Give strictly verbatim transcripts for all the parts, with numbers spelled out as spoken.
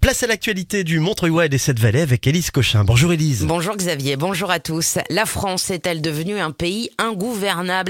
Place à l'actualité du Montreuil et des Sept-Vallées avec Élise Cochin. Bonjour Élise. Bonjour Xavier, bonjour à tous. La France est-elle devenue un pays ingouvernable ?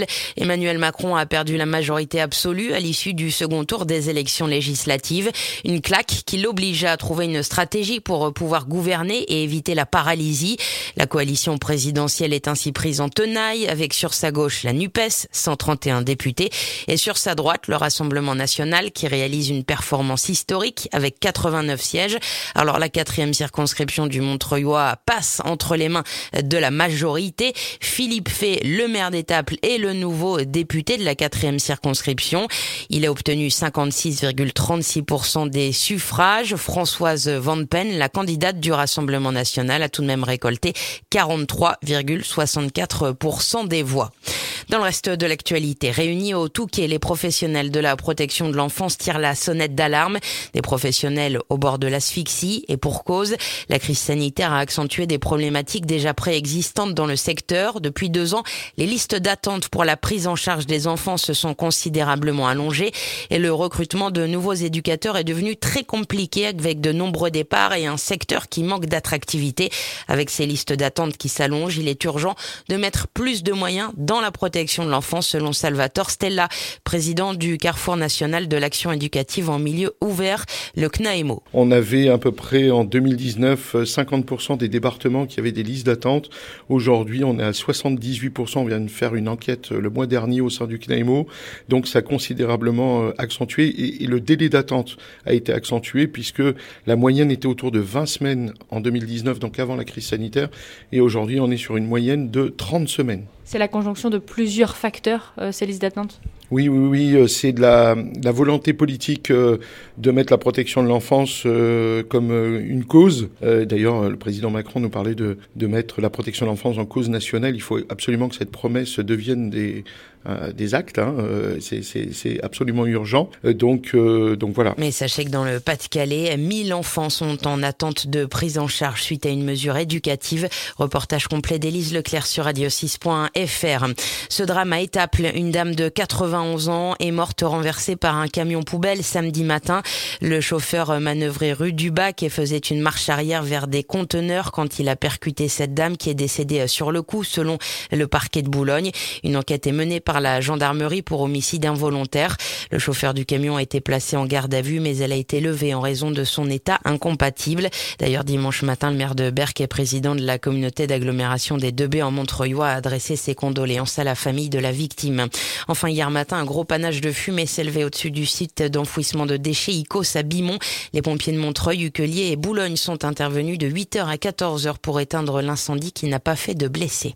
Emmanuel Macron a perdu la majorité absolue à l'issue du second tour des élections législatives. Une claque qui l'obligea à trouver une stratégie pour pouvoir gouverner et éviter la paralysie. La coalition présidentielle est ainsi prise en tenaille avec sur sa gauche la NUPES, cent trente et un députés, et sur sa droite le Rassemblement national qui réalise une performance historique avec quatre-vingt-neuf sièges. Alors la quatrième circonscription du Montreuillois passe entre les mains de la majorité. Philippe Fay, le maire d'Étaples, est le nouveau député de la quatrième circonscription. Il a obtenu cinquante-six virgule trente-six pour cent des suffrages. Françoise Van Pen, la candidate du Rassemblement national, a tout de même récolté quarante-trois virgule soixante-quatre pour cent des voix. Dans le reste de l'actualité, réunis au Touquet, les professionnels de la protection de l'enfance tirent la sonnette d'alarme. Des professionnels au bord de l'asphyxie et pour cause. La crise sanitaire a accentué des problématiques déjà préexistantes dans le secteur. Depuis deux ans, les listes d'attente pour la prise en charge des enfants se sont considérablement allongées et le recrutement de nouveaux éducateurs est devenu très compliqué avec de nombreux départs et un secteur qui manque d'attractivité. Avec ces listes d'attente qui s'allongent, il est urgent de mettre plus de moyens dans la protection de l'enfance selon Salvatore Stella, président du Carrefour national de l'action éducative en milieu ouvert, le C N A E M O. On avait à peu près en deux mille dix-neuf cinquante pour cent des départements qui avaient des listes d'attente. Aujourd'hui, on est à soixante-dix-huit pour cent. On vient de faire une enquête le mois dernier au sein du C N A E M O. Donc ça a considérablement accentué et, et le délai d'attente a été accentué puisque la moyenne était autour de vingt semaines en deux mille dix-neuf, donc avant la crise sanitaire. Et aujourd'hui, on est sur une moyenne de trente semaines. C'est la conjonction de plusieurs facteurs, euh, ces listes d'attente ? Oui, oui, oui, c'est de la, de la volonté politique euh, de mettre la protection de l'enfance euh, comme euh, une cause. Euh, d'ailleurs, le président Macron nous parlait de, de mettre la protection de l'enfance en cause nationale. Il faut absolument que cette promesse devienne des, euh, des actes. Hein. C'est, c'est, c'est absolument urgent. Euh, donc, euh, donc voilà. Mais sachez que dans le Pas-de-Calais, mille enfants sont en attente de prise en charge suite à une mesure éducative. Reportage complet d'Élise Leclerc sur radio six point f r. Ce drame à Étaples, une dame de quatre-vingt-onze ans est morte renversée par un camion poubelle samedi matin. Le chauffeur manœuvrait rue du Bac et faisait une marche arrière vers des conteneurs quand il a percuté cette dame qui est décédée sur le coup selon le parquet de Boulogne. Une enquête est menée par la gendarmerie pour homicide involontaire. Le chauffeur du camion a été placé en garde à vue mais elle a été levée en raison de son état incompatible. D'ailleurs, dimanche matin, le maire de Berck et président de la communauté d'agglomération des deux B en Montreuillois a adressé ses condoléances à la famille de la victime. Enfin, hier matin, un gros panache de fumée s'élevait au-dessus du site d'enfouissement de déchets Icos à Bimont. Les pompiers de Montreuil, Uquelier et Boulogne sont intervenus de huit heures à quatorze heures pour éteindre l'incendie qui n'a pas fait de blessés.